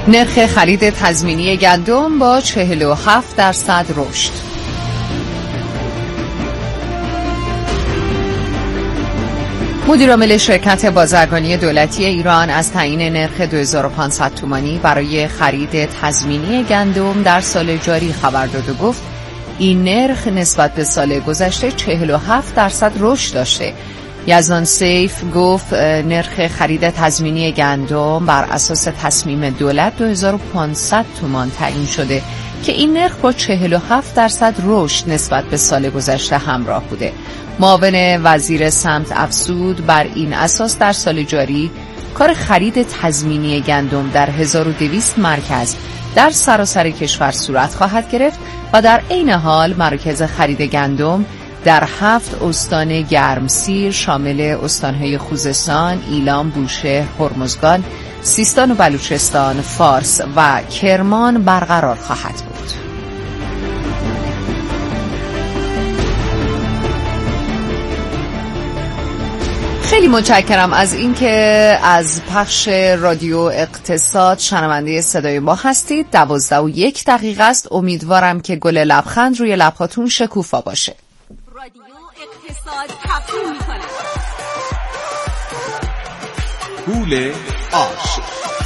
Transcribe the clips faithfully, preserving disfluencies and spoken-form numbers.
نرخ خرید تضمینی گندم با چهل و هفت درصد رشد. مدیرعامل شرکت بازرگانی دولتی ایران از تعیین نرخ دو هزار و پانصد تومانی برای خرید تضمینی گندم در سال جاری خبر داد و گفت این نرخ نسبت به سال گذشته چهل و هفت درصد رشد داشته. یزدان سیف گفت نرخ خرید تضمینی گندم بر اساس تصمیم دولت دو هزار و پانصد تومان تعیین شده که این نرخ با چهل و هفت درصد رشد نسبت به سال گذشته همراه بوده. معاون وزیر سمت افزود بر این اساس در سال جاری کار خرید تضمینی گندم در هزار و دویست مرکز در سراسر کشور صورت خواهد گرفت و در عین حال مراکز خرید گندم در هفت استان گرمسیر شامل استانهای خوزستان، ایلام، بوشهر، هرمزگان، سیستان و بلوچستان، فارس و کرمان برقرار خواهد بود. خیلی متشکرم از اینکه از پخش رادیو اقتصاد شنونده صدای ما هستید. دوازده و یک دقیقه است. امیدوارم که گل لبخند روی لبهاتون شکوفا باشه. رادیو اقتصاد تقدیم می‌کند پول آش.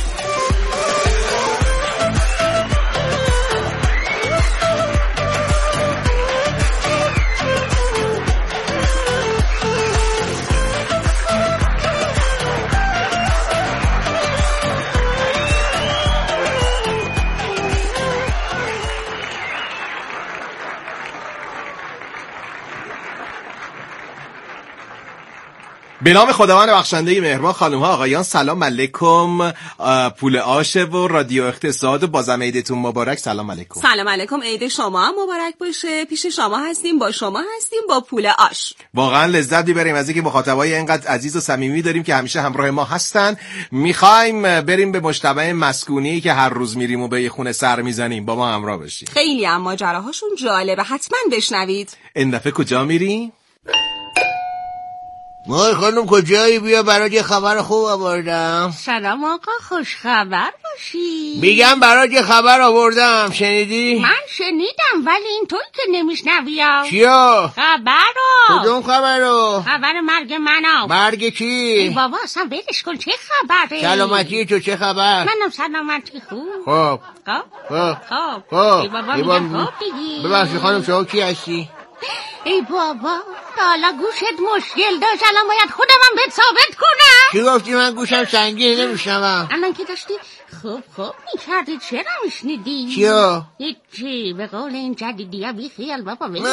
به نام خداوند بخشنده مهربان. خانم ها آقایان سلام علیکم. پول آشه و رادیو اقتصاد و بازم عیدتون مبارک. سلام علیکم. سلام علیکم، عید شما هم مبارک باشه. پیش شما هستیم، با شما هستیم، با پول آش. واقعا لذت میبریم از اینکه مخاطبای اینقدر عزیز و صمیمی داریم که همیشه همراه ما هستن. میخوایم بریم به مجتمع مسکونی که هر روز میریم و به یه خونه سر میزنیم. با ما همراه باشید. خیلی هم ماجراهاشون جالبه، حتما بشنوید. این دفعه کجا میریم؟ مای خانم کجایی؟ بیا برات یه خبر خوب آوردم. سلام آقا، خوش خبر باشی. میگم برات یه خبر آوردم، شنیدی؟ من شنیدم ولی اینطور که نمیشنویم. چیا؟ خبرو. کدوم خبرو؟ خبر مرگ منو. مرگ کی؟ ای بابا اصلا ولش کن، چه خبره؟ سلامتی تو چه خبر؟ منم سلامتی خوب. خب خب خب خب خب ای بابا میگم خب دیگی. ببخشید خانم شما کی هستی؟ ای بابا حالا گوشت مشکل داشت، الان باید خودم هم بهت ثابت کنم. کی گفتی من گوشم سنگین نمیشنوم؟ الان که داشتی خوب خوب میکردی چرا میشنیدی؟ چیا؟ هیچی، به قول این جدیدیه بی خیال بابا بگیم.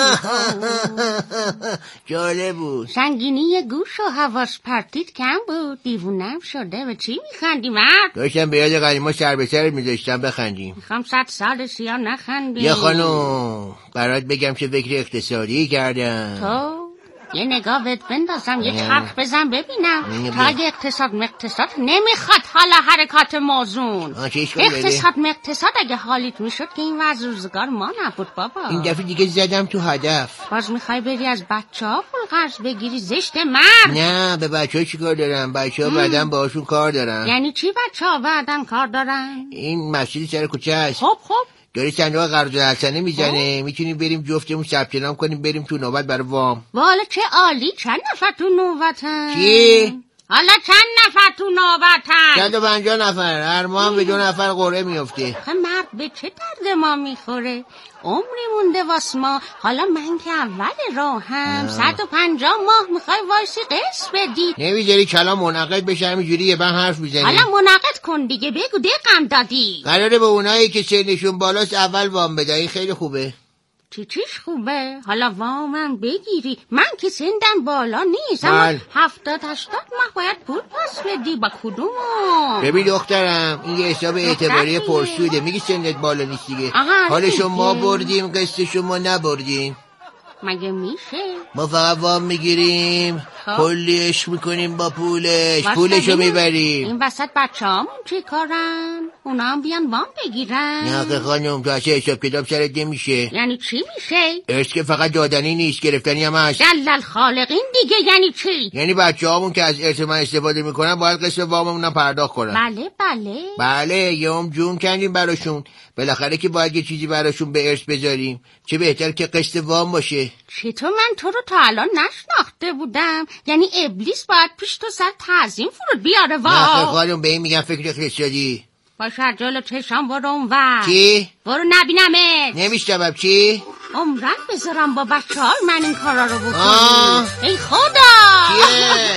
جالب بود. سنگینی گوش و حواس پرتیت کم بود، دیوونم شده. به چی میخندی مرد؟ داشتم به یاد قدیما سر به سرت میذاشتم بخندیم. میخوام صد سال سیا نخندی. یا خانم برات بگم که فکر اقتصادی کردم. تو یه نگاه بهت بندازم، یک حرف بزن ببینم. تا اگه اقتصاد مقتصاد نمیخواد حالا حرکات موزون. اقتصاد مقتصاد اگه حالیت میشد که این وضع روزگار ما نبود بابا. این دفعه دیگه زدم تو هدف. باز میخوای بری از بچه ها پول قرض بگیری؟ زشت مرد. نه به بچه ها چی کار دارم؟ بچه ها بعدن باشون کار دارم. یعنی چی بچه ها بعدن کار دارن؟ این مسجد سر کوچه هست. خب خب داری صندوق قرض الحسنه میزنه، میتونیم بریم جفتمون ثبت نام کنیم بریم تو نوبت برای وام. والا چه عالی. چند نفر تو نوبتن؟ کی؟ حالا چند نفر تو نوبتن؟ صد و پنجاه نفر. هر ماه هم به دو نفر قرعه میفته. مرد به چه درد ما میخوره؟ عمری مونده واس ما. حالا من که اول راهم صد و پنجاه ماه میخوای وایسی قسط بدی؟ نمیذاری کلام منعقد بشه همینجوری یه بند حرف میزنی؟ حالا منعقد کن دیگه، بگو دقم دادی. قراره به اونایی که سنشون بالاست اول وام بدهی. خیلی خوبه. چی چیش خوبه؟ حالا وامم بگیری. من که سندم بالا نیست، بل. اما هفتاد هشتاد ماه باید پول پاس بدی. با کدومو؟ ببین دخترم این یه حساب اعتباری پرسوده. میگی سنت بالا نیست دیگه. حالشو ما بردیم قسطشو ما نبردیم. مگه میشه؟ ما فقط وام میگیریم کلی عشق میکنیم با پولش، پولشو میبریم. این وسط بچه همون چی کارن؟ اونا هم بیان وام بگیرن. نه که خانم تو اصلا حساب کتاب سرت نمیشه. یعنی چی میشه؟ ارث که فقط دادنی نیست، گرفتنی هم هست. جلل خالقین دیگه یعنی چی؟ یعنی بچه همون که از ارث من استفاده میکنن باید قسط واممون هم پرداخت کنن. بله بله بله یه هم جون کندیم براشون، بالاخره که باید یه چیزی براشون به ارث بذاریم، چه بهتر که قسط وام باشه. چطور من تو رو تا الان نشناخته بودم؟ یعنی ابلیس باید پیش تو سر تعظیم فرود بیاره. وا نه خانم به این میگن فکر اقتصادی. باشه جلو چشم برو اونور. چی؟ برو نبینمت. نمیشتم چی؟ عمرن بذارم با بچه ها من این کارا رو بکنی. آه. ای خدا چیه؟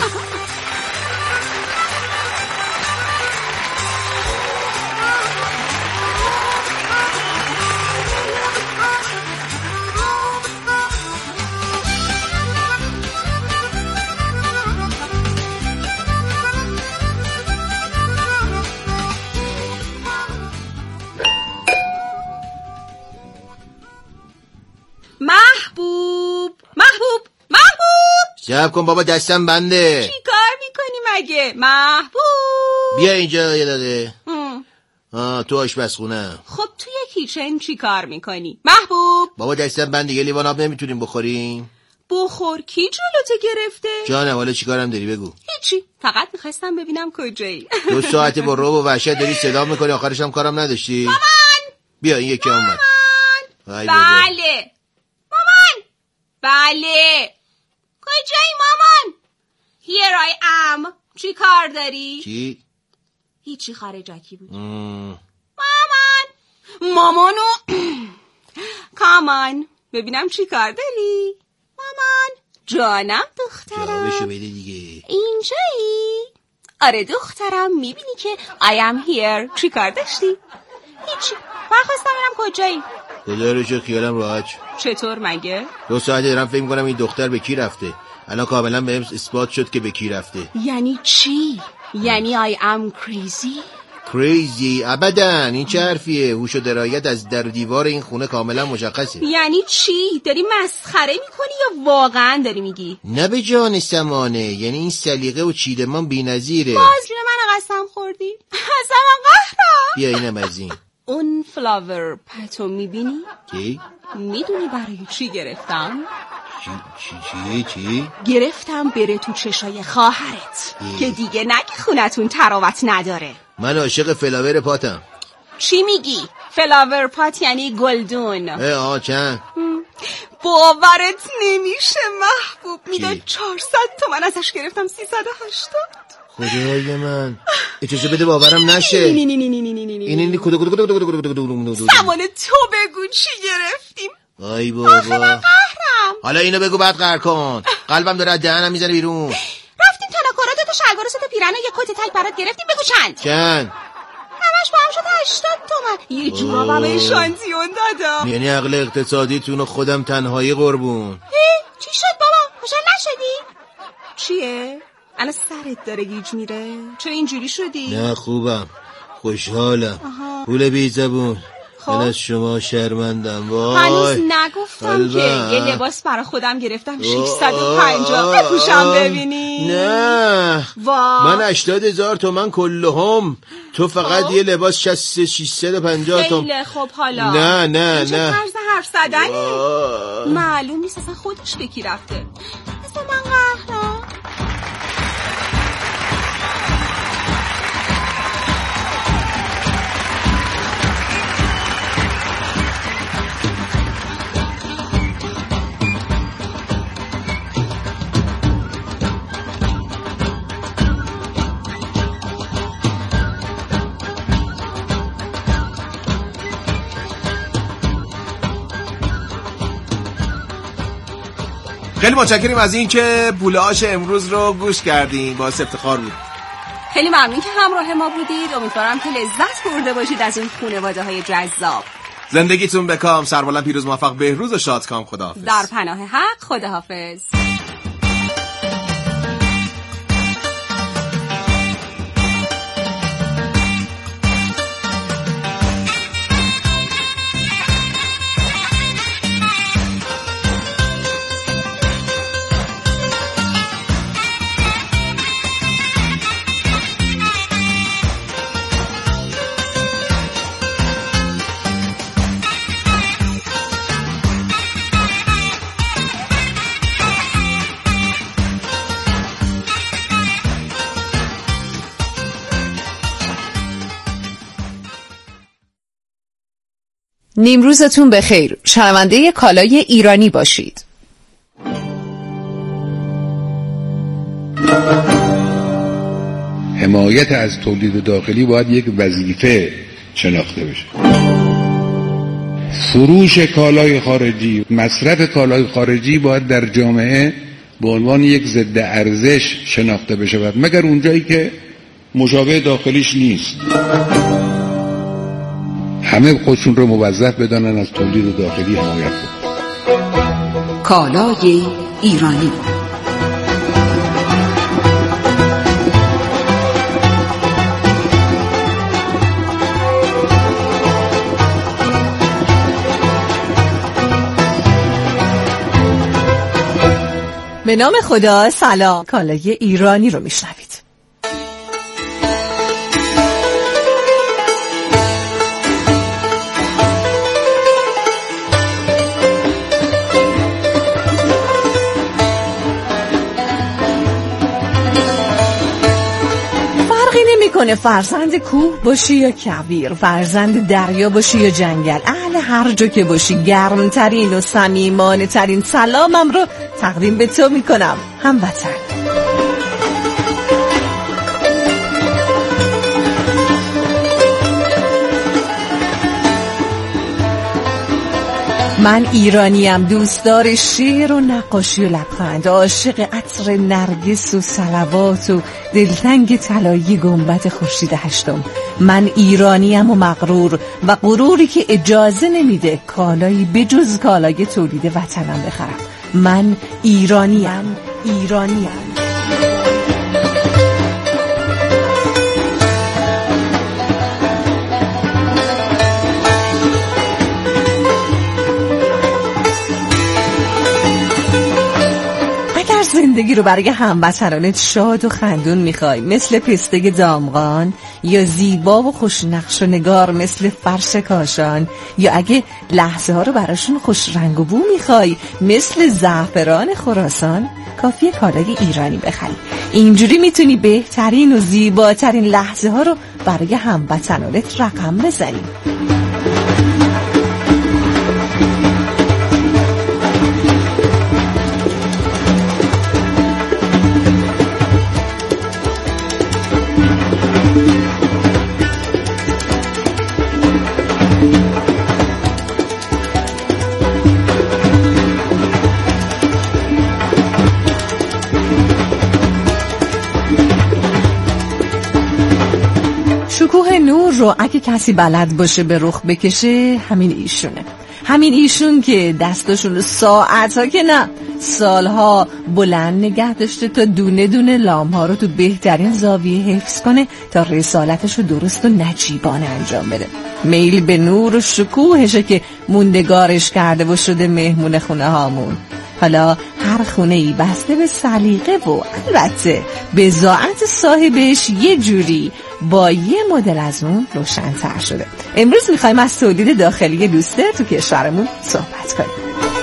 محبوب محبوب محبوب صبر کن بابا دستم بنده. چی کار میکنی مگه محبوب؟ بیا اینجا یه دقیقه. آه تو آشپزخونه. خب توی کیچن چی کار میکنی محبوب؟ بابا دستم بنده، یه لیوان آب نمیتونیم بخوریم؟ بخور. کی جلوتو گرفته؟ جانم حالا چی کارم داری بگو. هیچی، فقط میخواستم ببینم کجایی. دو ساعته با رعب و وحشت داری صدا میکنی، آخرش هم کارم نداشتی. مامان بیا این یکی اومد. بله مامان بله. کجایی مامان؟ Here I am. چی کار داری؟ چی؟ هیچی خارجکی بود. مم. مامان مامانو کامان ببینم چی کار داری؟ مامان جانم دخترم. جوابشو بده دیگه. اینجایی؟ آره دخترم، میبینی که I am here. چی کار داشتی؟ هیچی، من خواستم برم کجایی؟ خدا رو چه خیالم راحت. چطور مگه؟ دو ساعته دارم فکر میکنم این دختر به کی رفته. الان کاملا بهم اثبات شد که به کی رفته. یعنی چی؟ یعنی I am crazy؟ کریزی؟ ابدا، این چه حرفیه؟ هوش و درایت از در دیوار این خونه کاملا مشخصه. یعنی چی؟ داری مسخره میکنی یا واقعا داری میگی؟ نه به جان سمانه، یعنی این سلیقه و چیدمان بی‌نظیره. باز روی من قسم خوردی؟ اصلا من قهرم. بیا اینم از این. اون فلاور پتو میبینی؟ چی؟ میدونی برای چی گرفتم؟ چی چی چی چی؟ گرفتم بره تو چشای خواهرت که دیگه نگه خونتون تراوت نداره. من عاشق فلاور پاتم. چی میگی؟ فلاور پات یعنی گلدون. آه چند؟ باورت نمیشه محبوب، میده چهارصد تومن ازش گرفتم سیصد و هشتاد. خدای من اجازه بده باورم نشه. نی نی نی نی نی نی نی این این کدو کدو کدو کدو کدو کدو کدو سامان تو بگو چی گرفتیم. ای بابا آخه من قهرم. حالا اینو بگو بعد قهر کن. قلبم داره از دهنم میزنه بیرون. رفتیم تناکورات تو شلوار و پیرن و یه کت تک برات گرفتیم. بگو چند؟ چند؟ همش با هم شد هشتاد تومن. یه جورا به شانتیون دادم. یعنی عقل اقتصادیتون و خودم تنهایی قربون. چی شد بابا؟ خوشحال نشدی؟ چیه؟ الان سرت داره گیج میره؟ چه اینجوری شدی؟ نه خوبم، خوشحالم. پول بی زبون. من از شما شرمندم. وای هنوز نگفتم که یه لباس برای خودم گرفتم ششصد و پنجاه. بپوشم ببینی؟ نه وای من هشتاد هزار تومن کلهم، تو فقط یه لباس شصت ششصد و پنجاه تومن. خیلی خوب. حالا نه نه این چه نه طرز حرف زدنه؟ معلوم نیست اصلا خودش به کی رفته. اصلا من قهرم. خیلی متشکریم از این که پول آش امروز رو گوش کردیم، باعث افتخار بود. خیلی ممنون که همراه ما بودید. امیدوارم که لذت برده باشید از این خانواده های جذاب. زندگیتون بکام، سربلند پیروز موفق بهروز و شادکام. خداحافظ. در پناه حق. خداحافظ. نیمروزتون بخیر. شنونده کالای ایرانی باشید. حمایت از تولید داخلی باید یک وظیفه شناخته بشه. فروش کالای خارجی، مصرف کالای خارجی باید در جامعه به عنوان یک ضد ارزش شناخته بشه، مگر اونجایی که مشابه داخلیش نیست. همه خودشون رو موظف بدانن از تولید داخلی حمایت کنن. کالای ایرانی. به نام خدا. سلام. کالای ایرانی رو میشنوید. کنه فرزند کوه باشی یا کویر، فرزند دریا باشی یا جنگل، اهل هر جا که باشی، گرمترین و صمیمانه ترین سلامم رو تقدیم به تو میکنم، هموطن. من ایرانیم، دوستدار شعر و نقاشی و لبخند، عاشق عطر نرگس و صلوات و دلتنگ طلایی گنبد خورشید هشتم. من ایرانیم و مغرور و غروری که اجازه نمیده کالایی بجز کالای تولید وطنم بخرم. من ایرانیم، ایرانیم. زندگی رو برای هموطنانت شاد و خندون میخوای مثل پسته دامغان، یا زیبا و خوشنقش و نگار مثل فرش کاشان، یا اگه لحظه ها رو براشون خوش رنگ و بو میخوای مثل زعفران خراسان، کافیه کالای ایرانی بخری. اینجوری میتونی بهترین و زیباترین لحظه ها رو برای هموطنانت رقم بزنی. شکوه نور رو اگه کسی بلد باشه به رخ بکشه همین ایشونه. همین ایشون که دستاشون رو ساعتها که نه سالها بلند نگه داشته تا دونه دونه لامها رو تو بهترین زاویه حفظ کنه تا رسالتش رو درست و نجیبانه انجام بده. میل به نور و شکوهشه که موندگارش کرده و شده مهمون خونه هامون. حالا هر خونه ای بسته به سلیقه و البته بضاعت صاحبش یه جوری با یه مدل از اون روشن‌تر شده. امروز میخوایم از تولید داخلی لوستر تو کشورمون صحبت کنیم.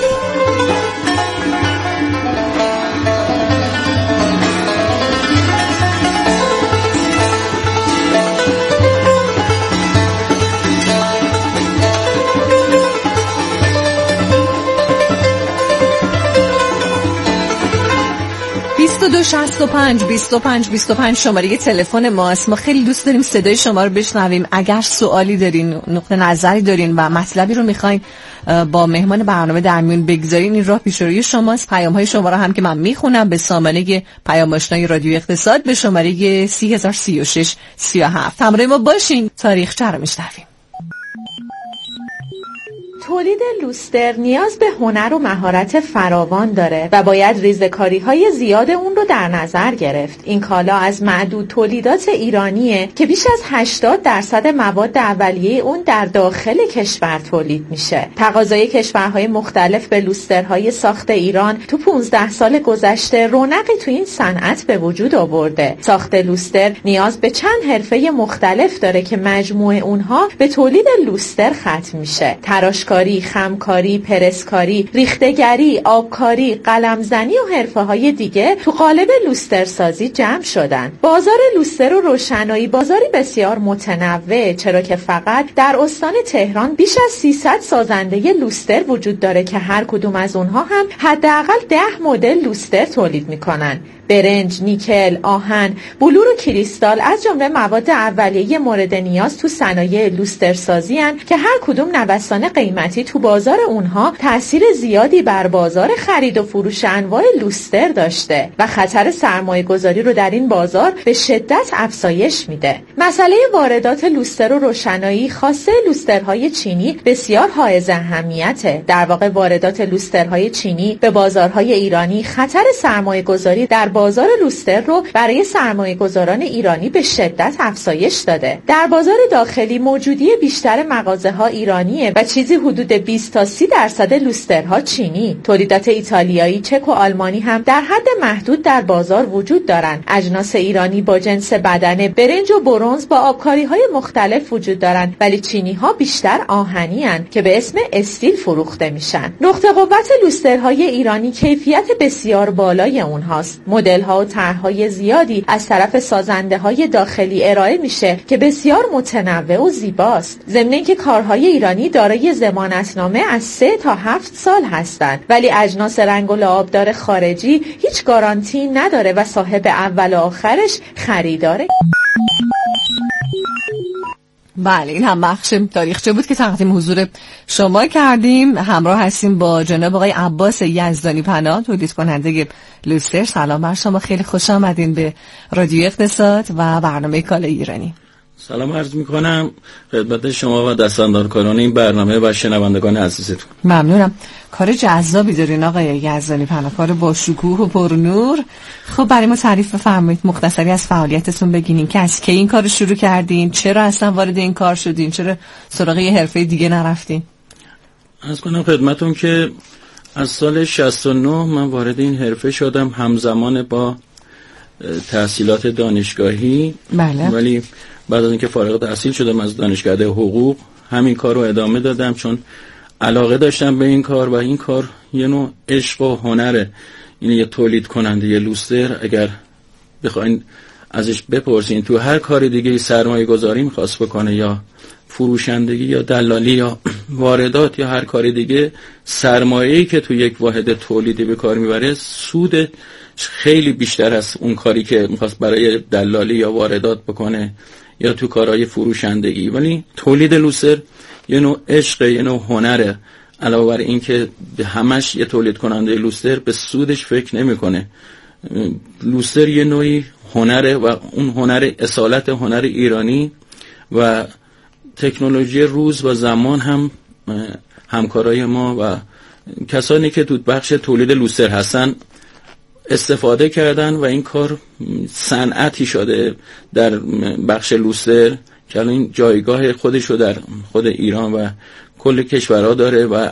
بیست و دو شصت و پنج بیست و پنج بیست و پنج شماره تلفن ماست. ما خیلی دوست داریم صدای شما رو بشنویم. اگر سوالی دارین، نقطه نظری دارین و مطلبی رو میخواین با مهمان برنامه در میون بگذارین، این راه پیش روی شماست. پیام های شما رو هم که من میخونم به سامانه پیام آشنای رادیو اقتصاد به شماره سی هزار سی و شش سی و هفت همراه ما باشین. تاریخچه رو میشنویم. تولید لوستر نیاز به هنر و مهارت فراوان داره و باید ریزه‌کاری‌های زیاد اون رو در نظر گرفت. این کالا از معدود تولیدات ایرانیه که بیش از هشتاد درصد مواد اولیه اون در داخل کشور تولید میشه. تقاضای کشورهای مختلف به لوسترهای ساخت ایران تو پانزده سال گذشته رونقی تو این صنعت به وجود آورده. ساخت لوستر نیاز به چند حرفه مختلف داره که مجموع اونها به تولید لوستر ختم میشه. تراشکاری نجاری، خمکاری، پرسکاری، ریختگری، آبکاری، قلمزنی و حرفه‌های دیگه تو قالب لوسترسازی جمع شدن. بازار لوستر و روشنایی بازاری بسیار متنوع، چرا که فقط در استان تهران بیش از سیصد سازنده لوستر وجود داره که هر کدوم از اونها هم حداقل ده مدل لوستر تولید میکنن. برنج، نیکل، آهن، بلور و کریستال از جمله مواد اولیه مورد نیاز تو صنایع لوسترسازی هستند که هر کدوم نوسان قیمتی تو بازار اونها تأثیر زیادی بر بازار خرید و فروش انواع لوستر داشته و خطر سرمایه گذاری رو در این بازار به شدت افزایش میده. مسئله واردات لوستر و روشنایی خاصه لوسترهای چینی بسیار حائز اهمیته. در واقع واردات لوسترهای چینی به بازارهای ایرانی خطر سرمایه گذاری در بازار لوستر رو برای سرمایه گذاران ایرانی به شدت افزایش داده. در بازار داخلی موجودی بیشتر مغازه ها ایرانیه و چیزی حدود بیست تا سی درصد لوسترها چینی. تولیدات ایتالیایی، چک و آلمانی هم در حد محدود در بازار وجود دارند. اجناس ایرانی با جنس بدنه، برنج و برنز با آبکاری های مختلف وجود دارند، ولی چینی ها بیشتر آهنی هستند که به اسم استیل فروخته میشن. نقطه قوت لوسترهای ایرانی کیفیت بسیار بالای اونهاست. مدل ها و طرح‌های زیادی از طرف سازنده های داخلی ارائه میشه که بسیار متنوع و زیباست. ضمن اینکه کارهای ایرانی دارای ضمانتنامه از سه تا هفت سال هستند، ولی اجناس رنگ و لعابدار خارجی هیچ گارانتی نداره و صاحب اول و آخرش خریداره. بله، این هم بخش تاریخچه بود که تقدیم حضور شما کردیم. همراه هستیم با جناب آقای عباس یزدانی پناه، تولید کننده لوستر. سلام بر شما، خیلی خوش آمدین به رادیو اقتصاد و برنامه کالای ایرانی. سلام عرض میکنم خدمت شما و دستاندارکاران این برنامه و شنوندگان عزیزتون. ممنونم. کار جذابی دارین آقای یزدانی پناه، کار با شکوه و پرنور. خب برای ما تعریف بفرمایید، مختصری از فعالیتتون بگین که از کی این کار شروع کردین، چرا اصلا وارد این کار شدین، چرا سراغ یه حرفه دیگه نرفتین؟ از کنم خدمتون که از سال شصت و نه من وارد این حرفه شدم، همزمان با تحصیلات دانشگاهی. بله. ولی بعد از اینکه فارغ التحصیل شدم از دانشکده حقوق همین کار رو ادامه دادم، چون علاقه داشتم به این کار و این کار یه نوع عشق و هنره. این یه تولید کننده یه لوستر اگر بخواین ازش بپرسین تو هر کار دیگه سرمایه گذاری میخواست بکنه یا فروشندگی یا دلالی یا واردات یا هر کار دیگه، سرمایه‌ای که تو یک واحد تولیدی به کار میبره سود خیلی بیشتر از اون کاری که میخواست برای دلالی یا واردات بکنه یا تو کارهای فروشندگی. ولی تولید لوستر یه نوع عشق، یه نوع هنره. علاوه بر این که به همش یه تولید کننده لوستر به سودش فکر نمیکنه. لوستر یه نوعی هنره و اون هنر اصالت هنر ایرانی و تکنولوژی روز و زمان هم همکارای ما و کسانی که تو بخش تولید لوستر هستن استفاده کردن و این کار صنعتی شده در بخش لوستر که الان این جایگاه خودش رو در خود ایران و کل کشورها داره و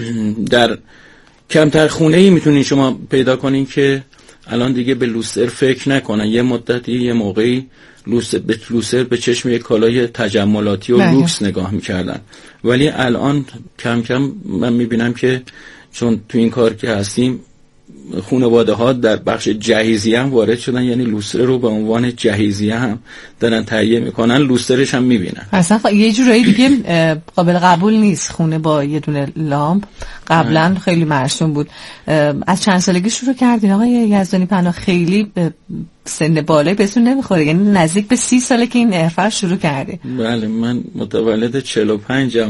در کمتر خونه‌ای میتونین شما پیدا کنین که الان دیگه به لوستر فکر نکنن. یه مدتی یه موقعی لوستر به لوستر به چشم یک کالای تجملاتی و لوکس نگاه میکردن، ولی الان کم کم من میبینم که چون تو این کار که هستیم خانواده ها در بخش جهیزیه هم وارد شدن، یعنی لوستر رو به عنوان جهیزیه هم دارن تهیه میکنن، لوسترش هم میبینن. اصلا خ... یه جورایی دیگه قابل قبول نیست خونه با یه دونه لامپ. قبلا خیلی مرسوم بود. از چند سالگی شروع کردین آقای یزدانی پناه؟ خیلی سن بالایی بهتون نمیخوره، یعنی نزدیک به سی ساله که این حرفه شروع کردین؟ بله، من متولد چهل و پنجم.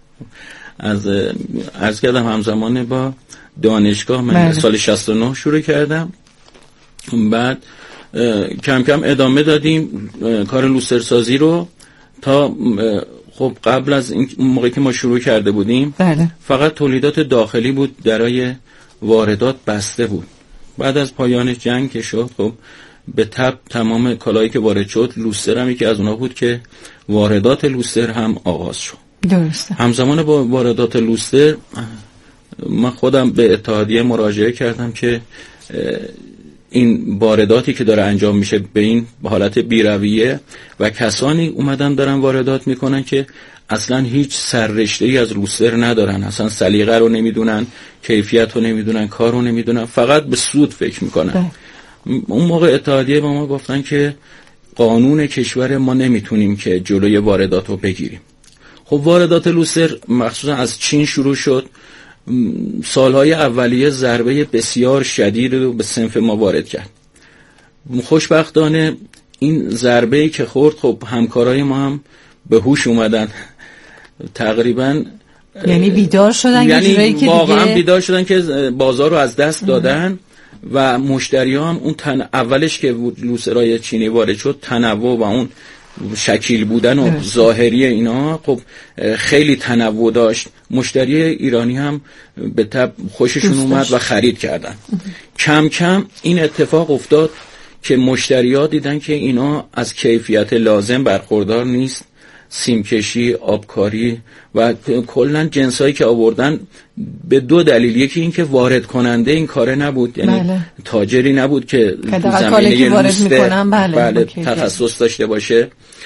از عرض کردم همزمان با دانشگاه من بله. سال شصت و نه شروع کردم، بعد کم کم ادامه دادیم کار لوستر سازی رو تا خب قبل از این موقعی که ما شروع کرده بودیم بله. فقط تولیدات داخلی بود، درای واردات بسته بود. بعد از پایان جنگ که شد خب به تبع تمام کالایی که وارد شد لوستر هم یکی از اونها بود که واردات لوستر هم آغاز شد. درسته. همزمان با واردات لوستر من خودم به اتحادیه مراجعه کردم که این وارداتی که داره انجام میشه به این حالت بی‌رویه و کسانی اومدن دارن واردات میکنن که اصلا هیچ سررشته‌ای از لوستر ندارن، اصلا سلیقه رو نمیدونن، کیفیت رو نمیدونن، کار رو نمیدونن، فقط به سود فکر میکنن. اون موقع اتحادیه با ما گفتن که قانون کشور ما نمیتونیم که جلوی واردات رو بگیریم. خب واردات لوستر مخصوصا از چین شروع شد. سالهای اولیه ضربه بسیار شدید رو به صنف ما وارد کرد. خوشبختانه این ضربه‌ای که خورد، خب همکارای ما هم به هوش اومدن تقریبا، یعنی بیدار شدن، یعنی واقعا بیدار شدن که بازار رو از دست دادن و مشتریان اون تن اولش که لوسترای چینی وارد شد، تنوع و اون شکیل بودن و ظاهری اینا خب خیلی تنوع داشت. مشتری ایرانی هم به تبع خوششون اومد و خرید کردن. کم کم این اتفاق افتاد که مشتری‌ها دیدن که اینا از کیفیت لازم برخوردار نیست، سیمکشی، آبکاری و کلا جنسایی که آوردن به دو دلیل. یکی این که وارد کننده این کاره نبود، یعنی بله. تاجری نبود که تو زمینه لوستر بله, بله تخصص داشته باشه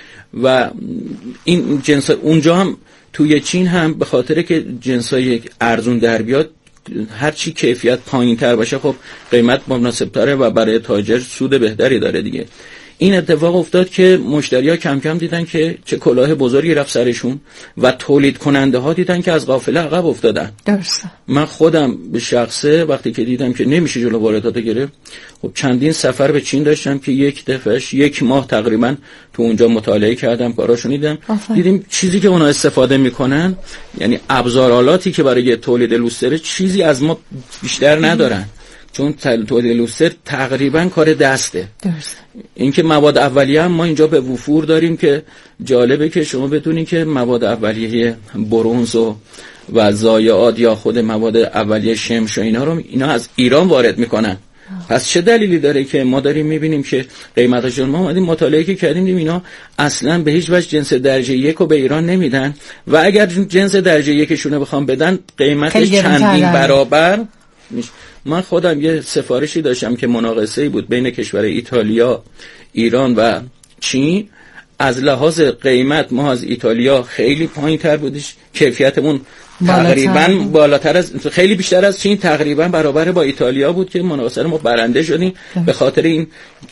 و این جنس اونجا هم توی چین هم به خاطر که جنسای ارزون در بیاد، هر چی کیفیت پایین تر باشه خب قیمت مناسب تره و برای تاجر سود بهتری داره دیگه. این اتفاق افتاد که مشتری‌ها کم کم دیدن که چه کلاه بزرگی رفت سرشون و تولید کننده ها دیدن که از قافله عقب افتادن. درسته. من خودم به شخصه وقتی که دیدم که نمیشه جلو واردات گرفت، خب چندین سفر به چین داشتم که یک دفعهش یک ماه تقریبا تو اونجا مطالعه کردم، کاراشون دیدم. دیدیم چیزی که اونا استفاده میکنن، یعنی ابزارالاتی که برای تولید لوستر چیزی از ما بیشتر ندارن، چون تولید لوستر تقریبا کار دسته. درست. اینکه مواد اولیه هم ما اینجا به وفور داریم که جالبه که شما بدونین که مواد اولیه برنز و و ضایعات یا خود مواد اولیه شمش و اینا رو اینا از ایران وارد میکنن. پس چه دلیلی داره که ما داریم میبینیم که قیمتاشون، ما اومدیم مطالعه که کردیم اینا اصلا به هیچ وجه جنس درجه یک رو به ایران نمیدن و اگر جنس درجه یکشونه بخوام بدن قیمتش چندین برابر میشه. من خودم یه سفارشی داشتم که مناقصه‌ای بود بین کشور ایتالیا، ایران و چین. از لحاظ قیمت ما از ایتالیا خیلی پایین‌تر بودش، کیفیتمون تقریبا بالاتر از خیلی بیشتر از چین، تقریبا برابر با ایتالیا بود که مناقصه ما برنده شدیم به خاطر این.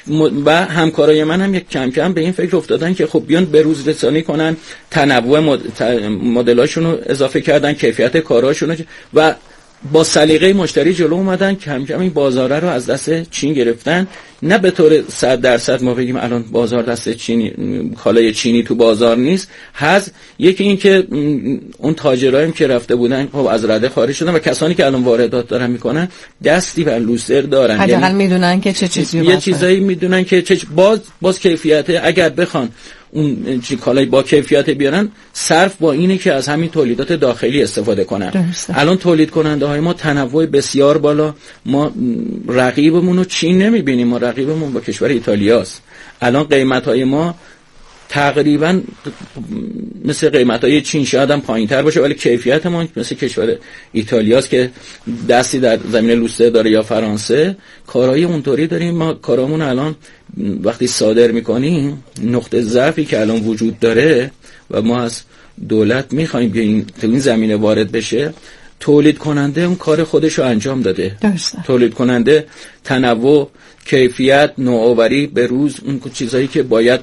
و همکارای من هم یک کم کم به این فکر افتادن که خب بیان به روز رسانی کنن، تنوع مدلاشون رو اضافه کردن، کیفیت کاراشون و با سلیقه مشتری جلو اومدن، کم کم این بازاره رو از دست چین گرفتن. نه به طور صد درصد ما بگیم الان بازار دست چینی، کالای چینی تو بازار نیست، هست یکی این که اون تاجرایی که رفته بودن خب از رده خارج شدن و کسانی که الان واردات دارن میکنن دستی بر لوستر دارن، حداقل یعنی میدونن که چه چیزی یه چیزایی میدونن که چه باز باز کیفیته. اگر بخوان اون چی کالای با کیفیت بیارن، صرف با اینه که از همین تولیدات داخلی استفاده کنن. درسته. الان تولید کننده های ما تنوع بسیار بالا، ما رقیبمون رو چین نمیبینیم، ما رقیبمون با کشور ایتالیاست. الان قیمت های ما تقریبا مثل قیمت های چین، شاید هم پایین تر باشه، ولی کیفیت ما مثل کشور ایتالیاست که دستی در زمینه لوستر داره یا فرانسه. کارهای اونطوری داریم. ما کارامون الان وقتی صادر میکنیم، نقطه ضعفی که الان وجود داره و ما از دولت میخوایم که این تو این زمینه وارد بشه، تولید کننده اون کار خودش رو انجام داده. درسته. تولید کننده تنوع، کیفیت، نوآوری به روز، اون چیزایی که باید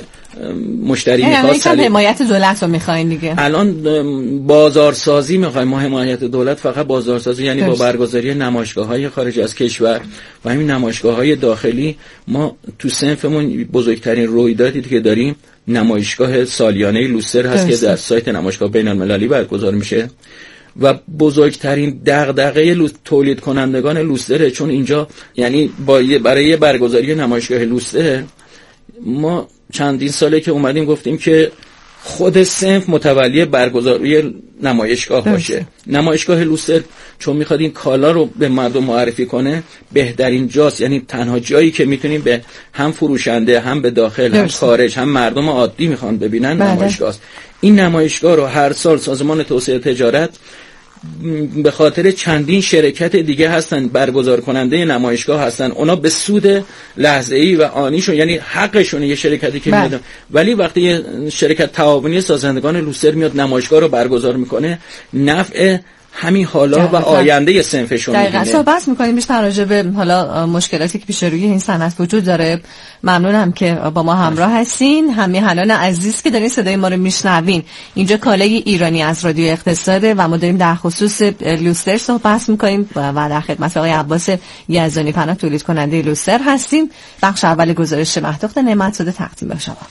مشتری میخواد. یعنی حمایت دولت رو میخواین دیگه. الان بازارسازی میخوایم ما. حمایت دولت فقط بازارسازی، یعنی درست. با برگزاری نمایشگاه‌های خارج از کشور و همین نمایشگاه‌های داخلی. ما تو صنفمون بزرگترین رویدادی که داریم نمایشگاه سالیانه لوستر هست درست. که در سایت نمایشگاه بین‌المللی برگزار میشه و بزرگترین دغدغه تولید کنندگان لوستره، چون اینجا یعنی با برای برگزاری نمایشگاه لوستر ما چندین ساله که اومدیم گفتیم که خود صنف متولی برگزاری نمایشگاه باشه. نمایشگاه لوستر چون میخواد این کالا رو به مردم معرفی کنه، بهترین جاست، یعنی تنها جایی که میتونیم به هم فروشنده، هم به داخل، هم خارج، هم مردم عادی میخوان ببینن نمایشگاه است. این نمایشگاه رو هر سال سازمان توسعه تجارت به خاطر چندین شرکت دیگه هستن، برگزار کننده نمایشگاه هستن، اونا به سود لحظه‌ای و آنیشون، یعنی حقشون یه شرکتی که میاد، ولی وقتی یه شرکت تعاونی سازندگان لوستر میاد نمایشگاه رو برگزار میکنه، نفع همین حالا و آینده صنفشون می‌بینه. دقیقاً صحبت می‌کنیم بیشتر راجع به حالا مشکلاتی که پیش روی این صنعت وجود داره. ممنونم که با ما همراه هستین. همیهنان عزیز که دارین صدای ما رو میشنوین، اینجا کالای ایرانی از رادیو اقتصاده و ما داریم در خصوص لوستر صحبت می‌کنیم و در خدمت آقای عباس یزدانی پناه تولید کننده لوستر هستیم. بخش اول گزارش مهدخت نعمت‌زاده تقدیم به شما.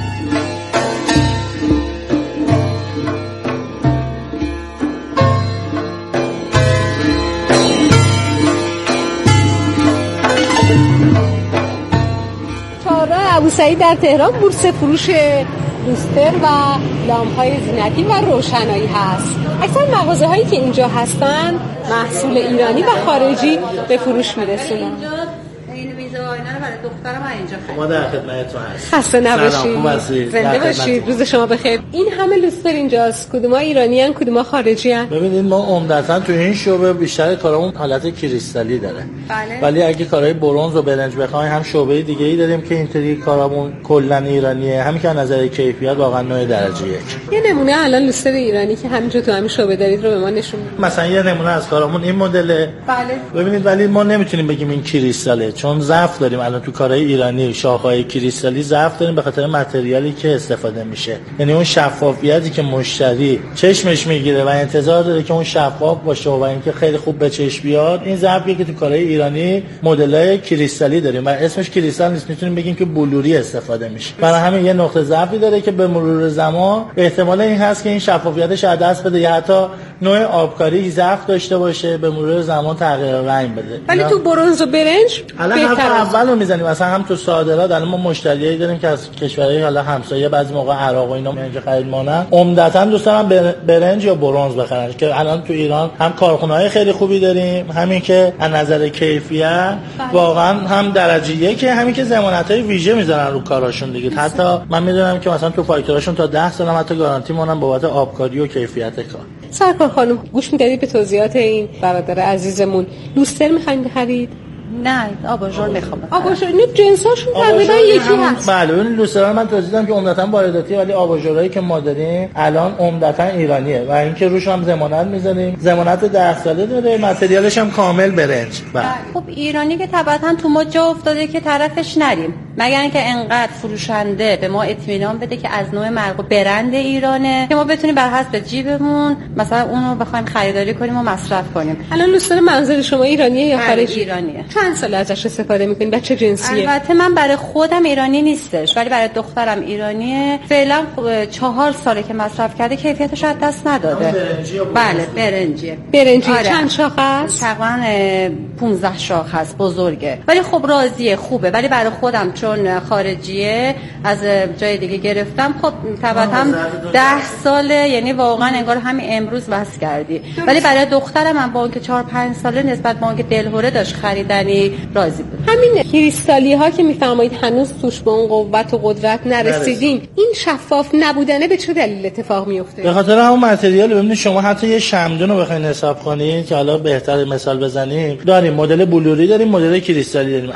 ابو سعید در تهران بورس فروش لوستر و لامپ‌های زینتی و روشنایی هست. اکثر مغازه‌هایی که اینجا هستن محصول ایرانی و خارجی به فروش میرسونن. این ویزا و اینا رو برای دخترم اینجا خرید. ما در خدمتتون هستیم. خسته نباشید. زنده باشید. روز شما بخیر. این همه لوستر اینجاست. کدوما ایرانیان، کدوما خارجیان؟ ببینید ما عمدتاً تو این شعبه بیشتر کارامون حالت کریستالی داره. بله. ولی اگه کارهای برنز و برنج بخوایم هم شعبه دیگه‌ای داریم که اینطوری کارامون کلاً ایرانیه. همین که از نظر کیفیت واقعاً نوع درجه یک. یه نمونه الان لوستر ایرانی که همینجا تو همین شعبه دارید رو به ما نشون بدید. مثلا یه نمونه از کارامون این مدله. بله. ببینید ولی ما نمیتونیم بگیم این کریستاله، چون ضعف داریم الان تو کارهای ایرانی. شاخه‌های کریستالی ضعف داریم به خاطر متریالی که استفاده میشه. یعنی اون شفافیتی که مشتری چشمش میگیره و انتظار داره که اون شفاف باشه و اینکه خیلی خوب به چشم بیاد، این ضعفیه که تو کارهای ایرانی مدل‌های کریستالی داریم و اسمش کریستال نیست، میتونیم بگیم که بلوری استفاده میشه. برای همین یه نقطه ضعفی داره که به مرور زمان احتمال این هست که این شفافیتش از دست بده یا حتی نوع آبکاری ضعف داشته باشه، به مرور زمان تغییر رنگ بده. ولی تو برنز و برنج الان اول رو میزنیم، مثلا هم تو صادرات الان ما مشتریایی داریم که از کشورهای حالا همسایه بعضی موقع عراق و اینا اینجا خرید مانن، عمدتاً دوست دارن برنج یا برنز بخرن که الان تو ایران هم کارخونه‌های خیلی خوبی داریم، همین که از نظر کیفیت واقعا هم درجه یکه، همین که ضمانت‌های ویژه میذارن رو کاراشون دیگه. حتی من میدونم که مثلا تو فاکتوراشون تا ده سال هم حتی گارانتی مونن بابت آبکاری و کیفیت کار. سرکار خانم گوش می‌دادید به توضیحات این برادر عزیزمون. لوستر می‌خواید بخرید؟ نه آباژور میخوام. آباژور نه جنساشون تقریبا یکی هست. بله ببین لوستر من توضیح دادم که عمدتاً وارداتی، ولی آباژورایی که ما داریم الان عمدتاً ایرانیه و اینکه روش هم ضمانت می‌ذاریم. ضمانت ده ساله داره، متریالش هم کامل برنج. بله. خب ایرانی که طبعاً تو ما جا افتاده که طرفش نریم. مگر اینکه انقدر فروشنده به ما اطمینان بده که از نوع مرغوب برند ایرانه که ما بتونیم بر حسب جیبمون مثلا اونو بخوایم خریداری کنیم و مصرف کنیم. الان لوستر منظور شما ایرانیه یا خارجی؟ ایرانیه. چند سال ازش استفاده می‌کنید؟ بچه جنسیه؟ البته من برای خودم ایرانی نیستش، ولی برای دخترم ایرانیه. فعلا چهار ساله که مصرف کرده کیفیتش از دست نداده. بله برنجیه. برنجی آره. چند شاخه است؟ تقریبا پانزده شاخه است، بزرگه. ولی خب راضیه، خوبه. ولی برای خودم چون خارجیه از جای دیگه گرفتم، خب طبعا ده ساله، یعنی واقعا انگار همین امروز بس کردی. ولی برای دخترم من با اینکه چهار پنج ساله نسبت به اینکه دلهوره داشت خریدنی راضی بود. همین کریستالی ها که میفرمایید هنوز توش به اون قوت و قدرت نرسیدین، این شفاف نبودنه به چه دلیل اتفاق میفته؟ به خاطر همون متریال. ببینید شما حتی یه شمدون رو بخواید حساب کنید که حالا بهتر مثال بزنیم، داریم مدل بلوری، داریم مدل کریستالی، داریم.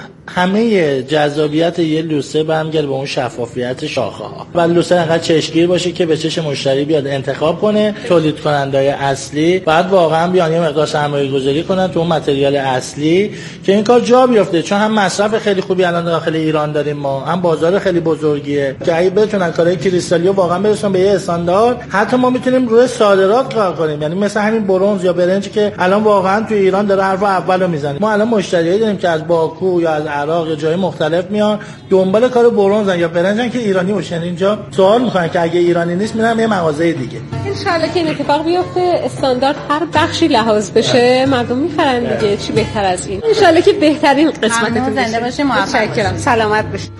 همه جذابیت یه لوستر برمیگرده به اون شفافیت شاخه ها و لوستر انقدر چشمگیر باشه که به چشم مشتری بیاد انتخاب کنه. تولید کننده‌های اصلی بعد واقعا بیان یه مقدار سرمایه‌گذاری کنن تو اون متریال اصلی که این کار جا بیفته، چون هم مصرف خیلی خوبی الان داخل ایران داریم ما، هم بازار خیلی بزرگیه که اگه بتونن کارهای کریستالی رو واقعا برسونن به یه استاندارد، حتی ما میتونیم روی صادرات کار کنیم. یعنی مثلا همین برنز یا برنجی که الان واقعا تو ایران داره حرف اولو میزنه. ما الان مشتریایی داریم که از باکو یا از عراق یا جای مختلف میان دنبال کار برنزن یا برنجن که ایرانی باشن. اینجا سوال میکنن که اگه ایرانی نیست میرم یه مغازه دیگه. ان شاءالله که این اتفاق بیفته، استاندارد هر بخشی لحاظ بشه، مردم میخرن دیگه. چی بهتر از این؟ ان شاءالله که بهترین قسمتتون زنده باشید، موفق باشید، سلامت باشید.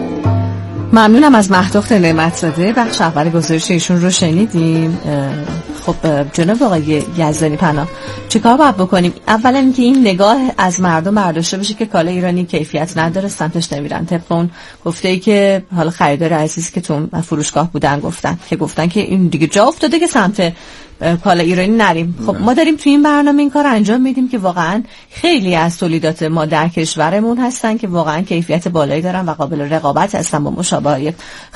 ممنونم از مهدخت نعمت‌زاده. بخش اول گزارش ایشون رو شنیدیم. خب جناب آقای یزدانی پناه چیکار باید بکنیم؟ اولا اینکه این نگاه از مردم برداشته بشه که کالای ایرانی کیفیت نداره، سمتش نمیرن. طبق اون گفته‌ای که حالا خریدار عزیز که تو فروشگاه بودن گفتن که گفتن که این دیگه جا افتاده که سمت کالا ایرانی نریم. خب ما داریم تو این برنامه این کار انجام میدیم که واقعا خیلی از تولیدات ما در کشورمون هستن که واقعا کیفیت بالایی دارن و قابل رقابت هستن با مشابه‌های